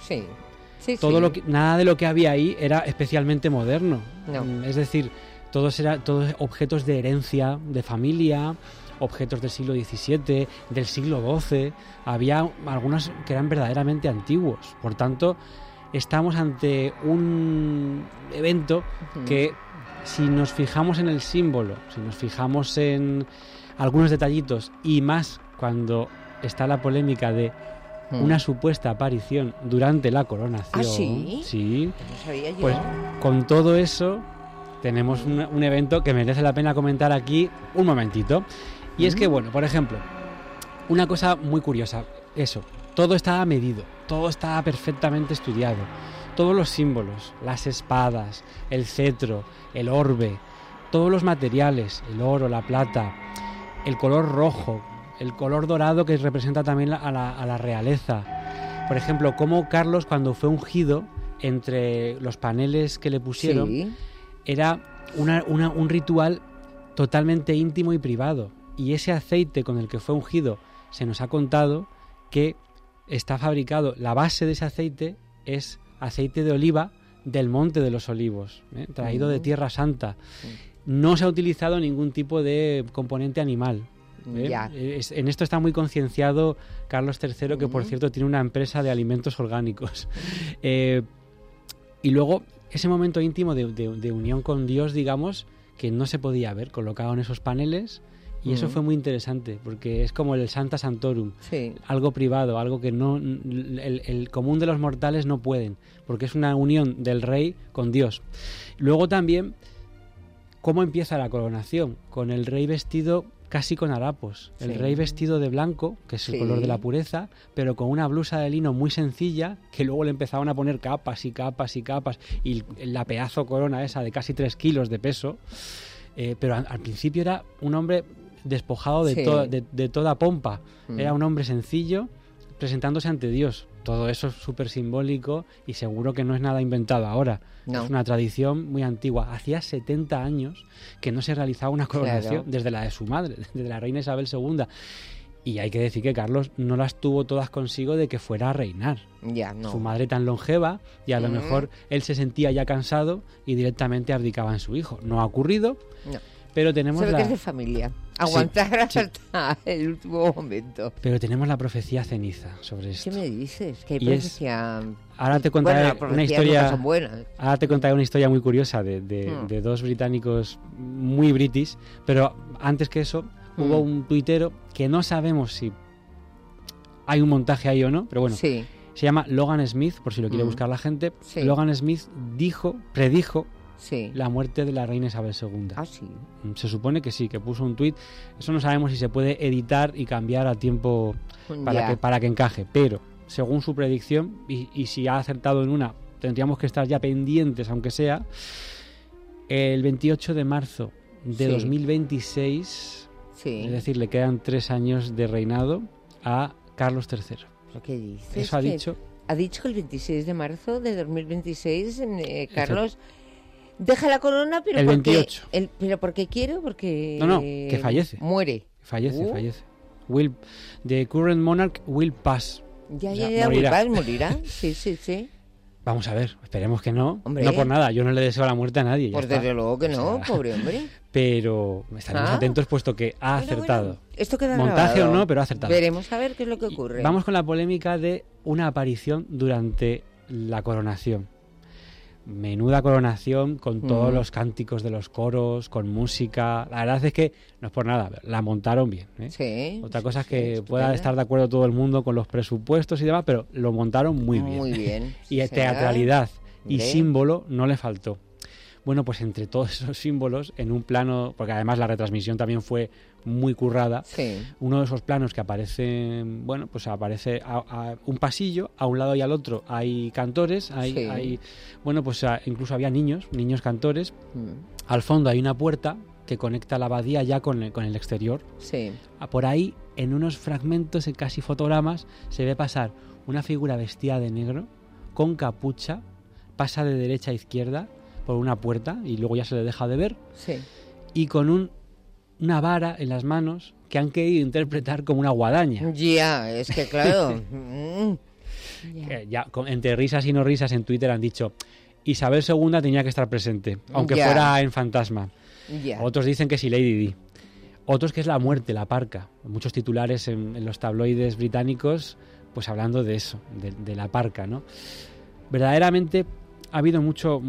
Nada de lo que había ahí era especialmente moderno. No. Es decir, todos objetos de herencia, de familia, objetos del siglo XVII, del siglo XII. Había algunos que eran verdaderamente antiguos. Por tanto, estamos ante un evento que, si nos fijamos en el símbolo, si nos fijamos en algunos detallitos, y más cuando está la polémica de una supuesta aparición durante la coronación. ¿Ah, sí? Sí. No sabía yo. Pues con todo eso tenemos un evento que merece la pena comentar aquí un momentito. Y es que, bueno, por ejemplo, una cosa muy curiosa, eso, todo está medido, todo está perfectamente estudiado. Todos los símbolos, las espadas, el cetro, el orbe, todos los materiales, el oro, la plata, el color rojo, el color dorado que representa también a la realeza. Por ejemplo, cómo Carlos, cuando fue ungido, entre los paneles que le pusieron, era un ritual totalmente íntimo y privado. Y ese aceite con el que fue ungido, se nos ha contado que está fabricado, la base de ese aceite es aceite de oliva del Monte de los Olivos, traído de Tierra Santa. No se ha utilizado ningún tipo de componente animal. En esto está muy concienciado Carlos III, que por cierto tiene una empresa de alimentos orgánicos. Y luego ese momento íntimo de unión con Dios, digamos, que no se podía ver colocado en esos paneles. Y eso fue muy interesante, porque es como el Santa Santorum, algo privado, algo que no el común de los mortales no pueden, porque es una unión del rey con Dios. Luego también, cómo empieza la coronación, con el rey vestido casi con harapos, el rey vestido de blanco, que es el color de la pureza, pero con una blusa de lino muy sencilla, que luego le empezaban a poner capas y capas y capas, y la pedazo corona esa de casi 3 kilos de peso, pero al principio era un hombre despojado de toda pompa. Era un hombre sencillo presentándose ante Dios. Todo eso es súper simbólico y seguro que no es nada inventado ahora. No. Es una tradición muy antigua. Hacía 70 años que no se realizaba una coronación, desde la de su madre, desde la reina Isabel II. Y hay que decir que Carlos no las tuvo todas consigo de que fuera a reinar. Ya, no. Su madre tan longeva, y a lo mejor él se sentía ya cansado y directamente abdicaba en su hijo. No ha ocurrido, pero tenemos que es de familia. Aguantar hasta el último momento. Pero tenemos la profecía ceniza sobre esto. ¿Qué me dices? Que hay profecía... Ahora te contaré una historia. Son buenas. Ahora te contaré una historia muy curiosa de dos británicos muy british, pero antes que eso hubo un tuitero que no sabemos si hay un montaje ahí o no, pero bueno, se llama Logan Smith, por si lo quiere buscar la gente. Logan Smith predijo la muerte de la reina Isabel II. Ah, sí. Se supone que sí, que puso un tuit. Eso no sabemos si se puede editar y cambiar a tiempo para que encaje, pero según su predicción, y si ha acertado en una, tendríamos que estar ya pendientes, aunque sea, el 28 de marzo de 2026... Es decir, le quedan 3 años de reinado a Carlos III. ¿Lo que dices? Eso ha dicho. Ha dicho que el 26 de marzo de 2026 Carlos deja la corona, pero el 28. ¿Pero por qué quiere? Porque... No, que fallece. Muere. Fallece. The current monarch will pass. Ya, morirá. Sí. Vamos a ver, esperemos que no. Hombre. No por nada, yo no le deseo la muerte a nadie. Pues desde luego que no, pobre hombre. Pero estaremos atentos puesto que ha acertado. Bueno, esto queda montaje grabado. o no, pero ha acertado. Veremos a ver qué es lo que ocurre. Vamos con la polémica de una aparición durante la coronación. Menuda coronación con todos los cánticos de los coros, con música. La verdad es que no es por nada, la montaron bien. Sí. Otra cosa es que pueda estar de acuerdo todo el mundo con los presupuestos y demás, pero lo montaron muy bien. Muy bien. Y teatralidad y símbolo no le faltó. Bueno, pues entre todos esos símbolos, en un plano, porque además la retransmisión también fue muy currada, uno de esos planos que aparece, aparece a un pasillo, a un lado y al otro hay cantores, incluso había niños cantores, al fondo hay una puerta que conecta la abadía ya con el exterior. Por ahí, en unos fragmentos, en casi fotogramas, se ve pasar una figura vestida de negro, con capucha, pasa de derecha a izquierda por una puerta y luego ya se le deja de ver, y con una vara en las manos que han querido interpretar como una guadaña. Ya, es que claro. Entre risas y no risas en Twitter han dicho Isabel II tenía que estar presente, aunque fuera en fantasma. Otros dicen que sí, Lady Di. Otros que es la muerte, la parca. Muchos titulares en los tabloides británicos pues hablando de eso, de la parca, ¿no? Verdaderamente ha habido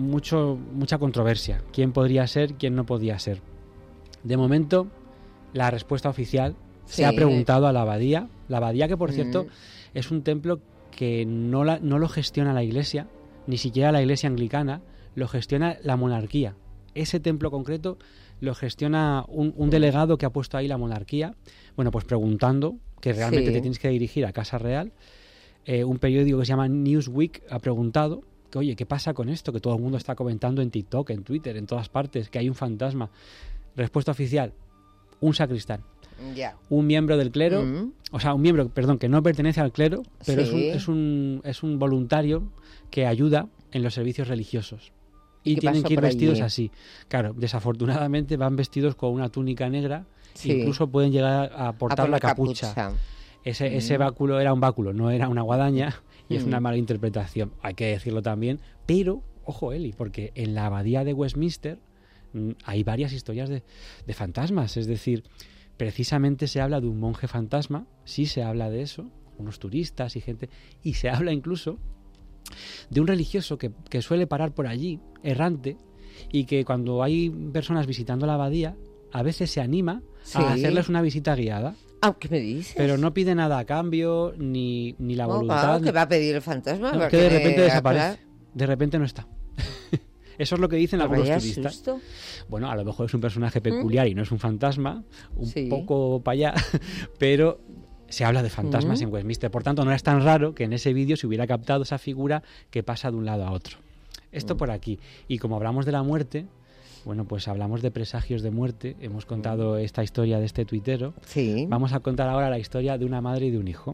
mucha controversia. ¿Quién podría ser? ¿Quién no podía ser? De momento, la respuesta oficial se ha preguntado a la abadía. La abadía, que por cierto es un templo que no lo gestiona la Iglesia, ni siquiera la Iglesia anglicana, lo gestiona la monarquía. Ese templo concreto lo gestiona un delegado que ha puesto ahí la monarquía. Bueno, pues preguntando, que realmente te tienes que dirigir a Casa Real. Un periódico que se llama Newsweek ha preguntado que, oye, ¿qué pasa con esto? Que todo el mundo está comentando en TikTok, en Twitter, en todas partes, que hay un fantasma. Respuesta oficial, un sacristán. Un miembro del clero, o sea, un miembro, perdón, que no pertenece al clero, pero es un voluntario que ayuda en los servicios religiosos. Y tienen que ir vestidos así. Claro, desafortunadamente van vestidos con una túnica negra, incluso pueden llegar a portar la capucha. Ese báculo era un báculo, no era una guadaña, y es una mala interpretación, hay que decirlo también. Pero, ojo, Eli, porque en la abadía de Westminster hay varias historias de fantasmas, es decir, precisamente se habla de un monje fantasma, sí se habla de eso, unos turistas y gente, y se habla incluso de un religioso que suele parar por allí, errante, y que cuando hay personas visitando la abadía, a veces se anima a hacerles una visita guiada. ¿Qué me dices? Pero no pide nada a cambio, ni la voluntad. Claro, ¿qué va a pedir el fantasma? No, que de repente desaparece, de repente no está. Eso es lo que dicen algunos turistas. Susto. Bueno, a lo mejor es un personaje peculiar y no es un fantasma, un poco para allá, pero se habla de fantasmas en Westminster. Por tanto, no es tan raro que en ese vídeo se hubiera captado esa figura que pasa de un lado a otro. Esto por aquí. Y como hablamos de la muerte, bueno, pues hablamos de presagios de muerte. Hemos contado esta historia de este tuitero. Vamos a contar ahora la historia de una madre y de un hijo.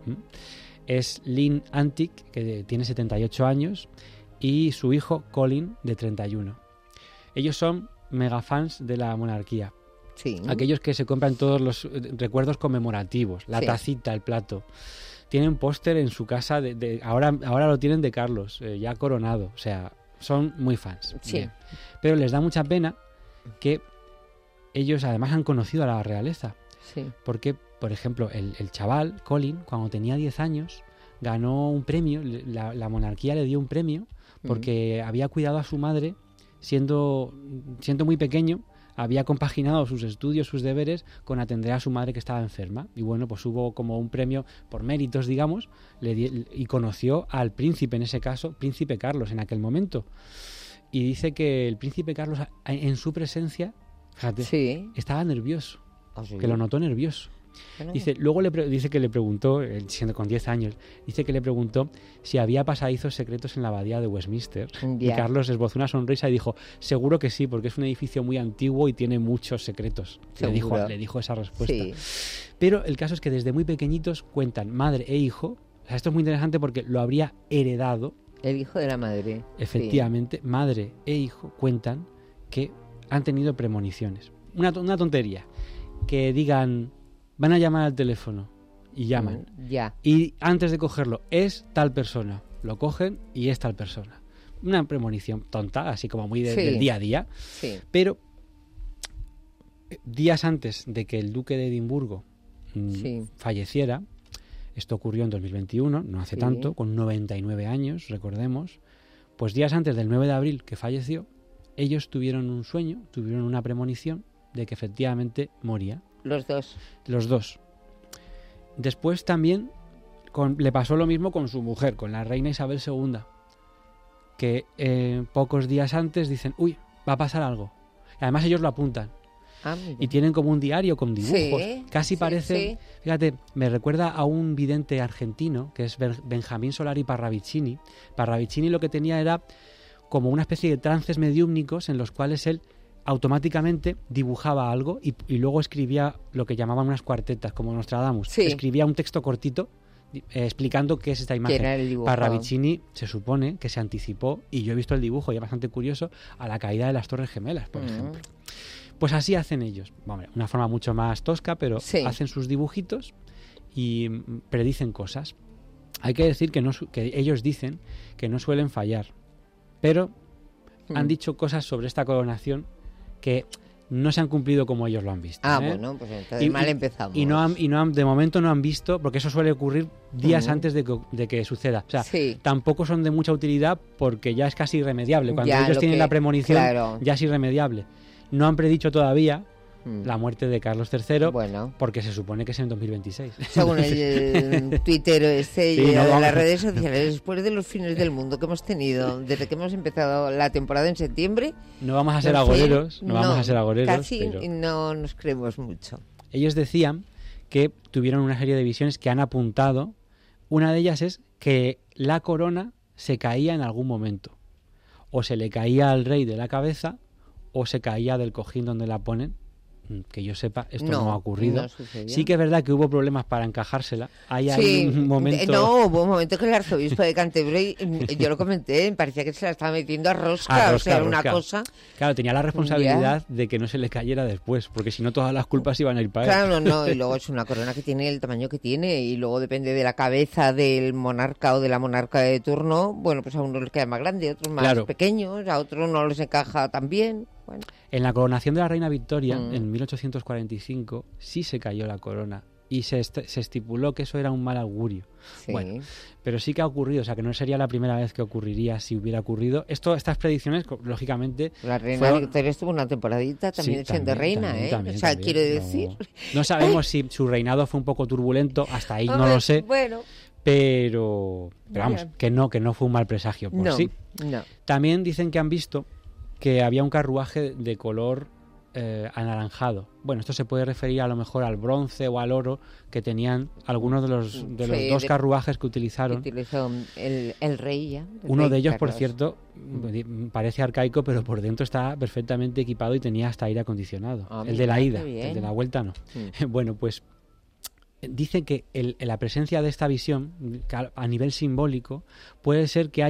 Es Lynn Antic, que tiene 78 años, y su hijo Colin, de 31. Ellos son mega fans de la monarquía. aquellos que se compran todos los recuerdos conmemorativos, la tacita, el plato. Tienen póster en su casa, ahora lo tienen de Carlos, ya coronado, o sea, son muy fans. Bien. Pero les da mucha pena que ellos además han conocido a la realeza. Porque, por ejemplo, el chaval, Colin, cuando tenía 10 años, ganó un premio, la monarquía le dio un premio porque había cuidado a su madre siendo muy pequeño, había compaginado sus estudios, sus deberes, con atender a su madre que estaba enferma. Y bueno, pues hubo como un premio por méritos, digamos, y conoció al príncipe, en ese caso, príncipe Carlos, en aquel momento. Y dice que el príncipe Carlos, en su presencia, fíjate, estaba nervioso, que lo notó nervioso. Dice, luego dice que le preguntó, siendo con 10 años, dice que le preguntó si había pasadizos secretos en la abadía de Westminster. Y Carlos esbozó una sonrisa y dijo, seguro que sí, porque es un edificio muy antiguo y tiene muchos secretos. Le dijo esa respuesta. Pero el caso es que desde muy pequeñitos cuentan madre e hijo. O sea, esto es muy interesante porque lo habría heredado el hijo de la madre. Efectivamente, madre e hijo cuentan que han tenido premoniciones. Una tontería. Que digan, van a llamar al teléfono y llaman. Y antes de cogerlo, es tal persona. Lo cogen y es tal persona. Una premonición tonta, así como muy del día a día. Pero días antes de que el duque de Edimburgo falleciera, esto ocurrió en 2021, no hace tanto, con 99 años, recordemos, pues días antes del 9 de abril que falleció, ellos tuvieron un sueño, tuvieron una premonición de que efectivamente moría. Los dos. Los dos. Después también le pasó lo mismo con su mujer, con la reina Isabel II, que pocos días antes dicen, uy, va a pasar algo. Y además ellos lo apuntan. Y tienen como un diario con dibujos. Casi parece... Fíjate, me recuerda a un vidente argentino, que es Benjamín Solari Parravicini. Parravicini lo que tenía era como una especie de trances mediúmnicos en los cuales él automáticamente dibujaba algo y luego escribía lo que llamaban unas cuartetas, como Nostradamus. Escribía un texto cortito explicando qué es esta imagen. Parravicini se supone que se anticipó, y yo he visto el dibujo y es bastante curioso, a la caída de las Torres Gemelas, por ejemplo. Pues así hacen ellos. Bueno, una forma mucho más tosca, pero hacen sus dibujitos y predicen cosas. Hay que decir que ellos dicen que no suelen fallar, pero han dicho cosas sobre esta coronación que no se han cumplido como ellos lo han visto. Bueno, pues entonces mal empezamos. Y de momento no han visto, porque eso suele ocurrir días antes de que suceda. O sea, tampoco son de mucha utilidad porque ya es casi irremediable. Cuando ellos tienen la premonición, ya es irremediable. No han predicho todavía la muerte de Carlos III, porque se supone que es en 2026. Según el Twitter de las redes sociales, después de los fines del mundo que hemos tenido, desde que hemos empezado la temporada en septiembre... No vamos a ser agoreros, casi pero no nos creemos mucho. Ellos decían que tuvieron una serie de visiones que han apuntado. Una de ellas es que la corona se caía en algún momento. O se le caía al rey de la cabeza, o se caía del cojín donde la ponen. Que yo sepa, esto no ha ocurrido. Sí que es verdad que hubo problemas para encajársela. Hay un momento... hubo un momento que el arzobispo de Canterbury, yo lo comenté, parecía que se la estaba metiendo a rosca, una cosa... Claro, tenía la responsabilidad de que no se le cayera después, porque si no todas las culpas iban a ir para él. Y luego es una corona que tiene el tamaño que tiene, y luego depende de la cabeza del monarca o de la monarca de turno, bueno, pues a uno les queda más grande, a otros más pequeños, a otros no les encaja tan bien. Bueno. En la coronación de la reina Victoria, en 1845, sí se cayó la corona y se estipuló que eso era un mal augurio. Bueno, pero sí que ha ocurrido, o sea que no sería la primera vez que ocurriría si hubiera ocurrido. Estas predicciones, lógicamente... La reina Victoria estuvo una temporadita también siendo reina, también, quiero decir... No sabemos si su reinado fue un poco turbulento, hasta ahí no lo sé. Pero vamos, que no fue un mal presagio por sí. También dicen que han visto que había un carruaje de color anaranjado. Bueno, esto se puede referir a lo mejor al bronce o al oro que tenían algunos de los dos carruajes que utilizaron. El rey ya. Uno de ellos, por cierto, parece arcaico, pero por dentro está perfectamente equipado y tenía hasta aire acondicionado. El de la ida, el de la vuelta no. Bueno, pues dicen que la presencia de esta visión a nivel simbólico puede ser que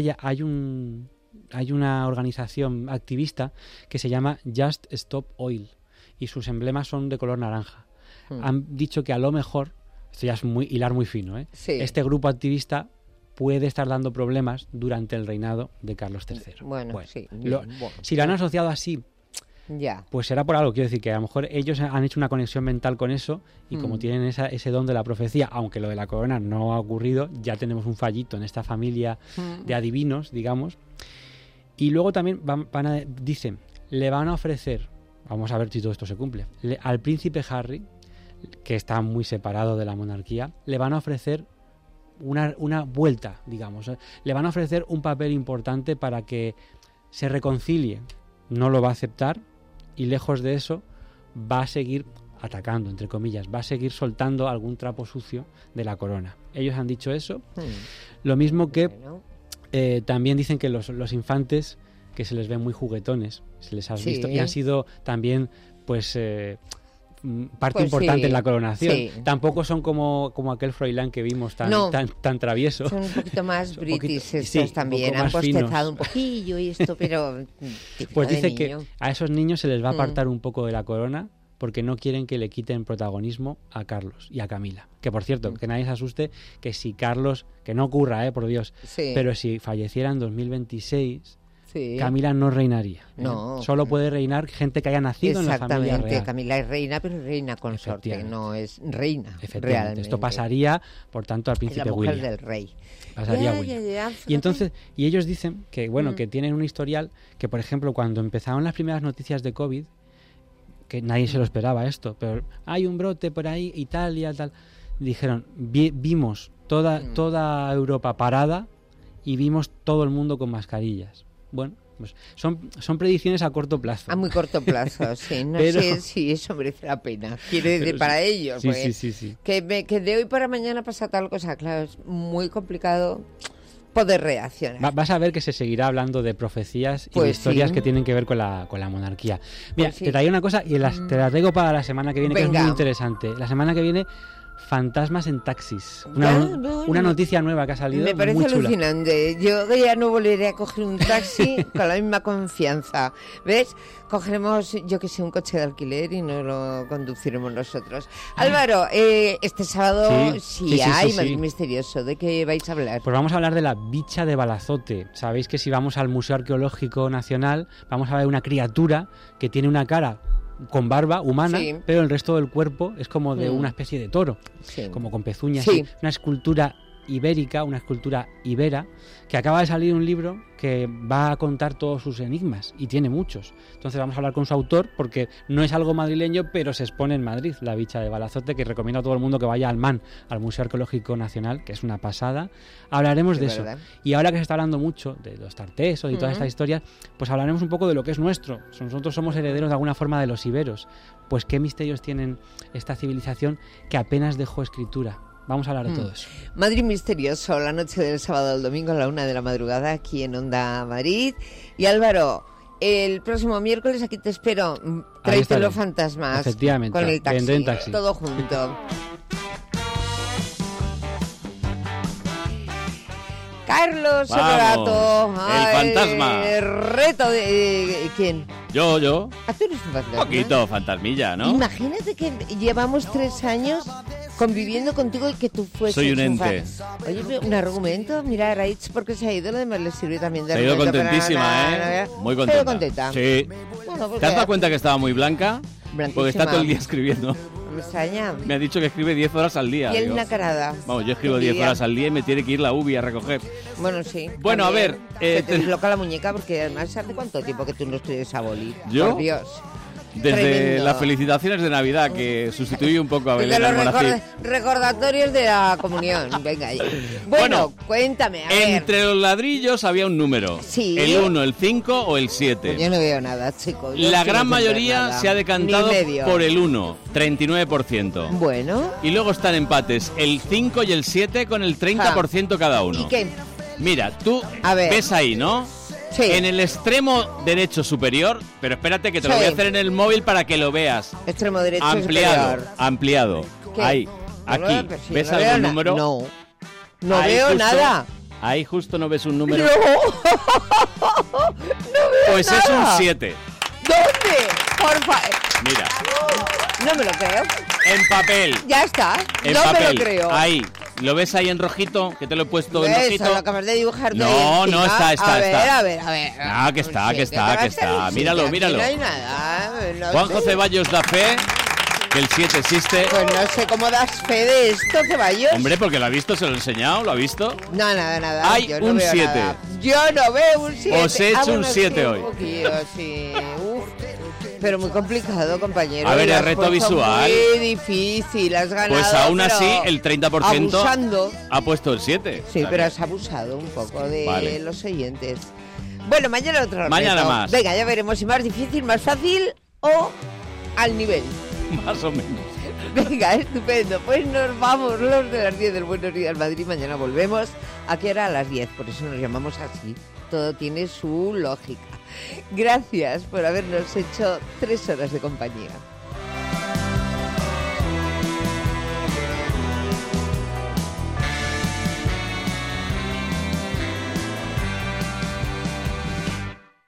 hay una organización activista que se llama Just Stop Oil y sus emblemas son de color naranja. Han dicho que a lo mejor, esto ya es hilar muy fino, Sí. este grupo activista puede estar dando problemas durante el reinado de Carlos III. Bueno, sí. Si lo han asociado así, ya, pues será por algo. Quiero decir que a lo mejor ellos han hecho una conexión mental con eso y como tienen ese don de la profecía, aunque lo de la corona no ha ocurrido, ya tenemos un fallito en esta familia de adivinos, digamos. Y luego también dicen, le van a ofrecer, vamos a ver si todo esto se cumple, al príncipe Harry, que está muy separado de la monarquía, le van a ofrecer una vuelta, digamos. Le van a ofrecer un papel importante para que se reconcilie. No lo va a aceptar y lejos de eso va a seguir atacando, entre comillas, va a seguir soltando algún trapo sucio de la corona. Ellos han dicho eso. Lo mismo que también dicen que los infantes, que se les ven muy juguetones, se les ha visto, y han sido también, pues... parte importante en la coronación. Tampoco son como aquel Froilán que vimos tan travieso. Son un poquito más british estos también. Han postezado un poquillo y esto, pero... Pues dice que a esos niños se les va a apartar un poco de la corona porque no quieren que le quiten protagonismo a Carlos y a Camila. Que por cierto, que nadie se asuste, que si Carlos, que no ocurra, por Dios, pero si falleciera en 2026... Camila no reinaría. No. Solo puede reinar gente que haya nacido en la familia real. Camila es reina, pero es reina consorte, no es reina. Realmente. Esto pasaría, por tanto, al príncipe William. La mujer del rey. Pasaría William. Y entonces, y ellos dicen que, que tienen un historial que, por ejemplo, cuando empezaron las primeras noticias de COVID, que nadie se lo esperaba esto, pero hay un brote por ahí, Italia, tal. Dijeron, vimos toda Europa parada y vimos todo el mundo con mascarillas. Bueno, pues son predicciones a corto plazo. A muy corto plazo, sí. No sé si eso merece la pena. Quiero decir, para ellos. Sí. Que de hoy para mañana pasa tal cosa. Claro, es muy complicado poder reaccionar. Vas a ver que se seguirá hablando de profecías y de historias que tienen que ver con la monarquía. Mira, te traía una cosa y te la traigo para la semana que viene, que es muy interesante. La semana que viene... Fantasmas en taxis. Una noticia nueva que ha salido. Me parece muy chula. alucinante. Yo ya no volveré a coger un taxi con la misma confianza. ¿Ves? Cogeremos, yo que sé, un coche de alquiler y no lo conduciremos nosotros. Álvaro, este sábado sí hay Madrid Misterioso. ¿De qué vais a hablar? Pues vamos a hablar de la bicha de Balazote. Sabéis que si vamos al Museo Arqueológico Nacional vamos a ver una criatura que tiene una cara con barba humana, pero el resto del cuerpo es como de una especie de toro, como con pezuñas, una escultura ibérica, una escultura ibera, que acaba de salir un libro que va a contar todos sus enigmas, y tiene muchos. Entonces vamos a hablar con su autor, porque no es algo madrileño, pero se expone en Madrid, la bicha de Balazote, que recomiendo a todo el mundo que vaya al MAN, al Museo Arqueológico Nacional, que es una pasada. Hablaremos de eso. Y ahora que se está hablando mucho de los tartesos y todas estas historias, pues hablaremos un poco de lo que es nuestro. Nosotros somos herederos de alguna forma de los iberos. Pues qué misterios tienen esta civilización que apenas dejó escritura. Vamos a hablar de todo eso. Madrid Misterioso, la noche del sábado al domingo a la 1 de la madrugada aquí en Onda Madrid. Y Álvaro, el próximo miércoles aquí te espero. Tráete los fantasmas. Efectivamente. Con el taxi. En taxi. Todo junto. Carlos Honorato. El fantasma. El reto de... ¿quién? Yo. ¿Ah, tú eres un fantasma? Un poquito fantasmilla, ¿no? Imagínate que llevamos 3 años conviviendo contigo y que tú fueses... Soy un ente. Oye, un argumento. Mira, Raich, porque se ha ido, lo demás le sirve también de argumento. Se ha ido contentísima, Muy contenta. Pero contenta. Sí. Bueno, ¿Te has dado cuenta que estaba muy blanca? Blanquísima. Porque está todo el día escribiendo. Me extraña. Me ha dicho que escribe 10 horas al día. Y él nacarada. Vamos, yo escribo 10 horas al día y me tiene que ir la UBI a recoger. Bueno, sí. Bueno, también. a ver... Se te desloca la muñeca porque además ¿hace cuánto tiempo que tú no escribes a boli? ¿Yo? Por Dios. Desde Tremendo. las felicitaciones de Navidad, que sustituye un poco a Belén Almonacid. Recordatorios de la comunión. Venga, ahí. Bueno, cuéntame, a ver. Entre los ladrillos había un número. Sí. El 1, el 5 o el 7. Yo no veo nada, chicos. La gran mayoría se ha decantado por el 1, 39%. Bueno. Y luego están empates el 5 y el 7 con el 30% cada uno. ¿Y qué? Mira, tú ves ahí, ¿no? Sí. En el extremo derecho superior, pero espérate que te lo voy a hacer en el móvil para que lo veas. Extremo derecho superior. Ampliado. ¿Qué? Ahí, aquí. Si ¿Ves no algún número? No Ahí veo justo, nada. Ahí justo no ves un número. No veo Pues nada. es un 7. ¿Dónde? por favor. Mira. No me lo creo. En papel. Ya está. En no papel. me lo creo. Ahí. ¿Lo ves ahí en rojito? Que te lo he puesto en rojito. Eso, lo acabas de dibujar. No, no, está. A ver. Ah, que está. Míralo. No hay nada. Juanjo Ceballos da fe que el 7 existe. Pues no sé cómo das fe de esto, Ceballos. Hombre, porque lo ha visto, se lo he enseñado, ¿lo ha visto? No, nada. Hay un 7. Yo no veo un 7. Os he hecho un 7 hoy. Un poquillo, sí. Pero muy complicado, compañero. A ver, el reto visual. Muy difícil, has ganado. Pues aún así, el 30% abusando. Ha puesto el 7. Sí, pero has abusado un poco de los oyentes. Bueno, mañana otro reto. Mañana más. Venga, ya veremos si más difícil, más fácil o al nivel. Más o menos. Venga, estupendo. Pues nos vamos los de las 10 del Buenos Días Madrid. Mañana volvemos. ¿A qué hora? A las 10. Por eso nos llamamos así. Todo tiene su lógica. Gracias por habernos hecho 3 horas de compañía.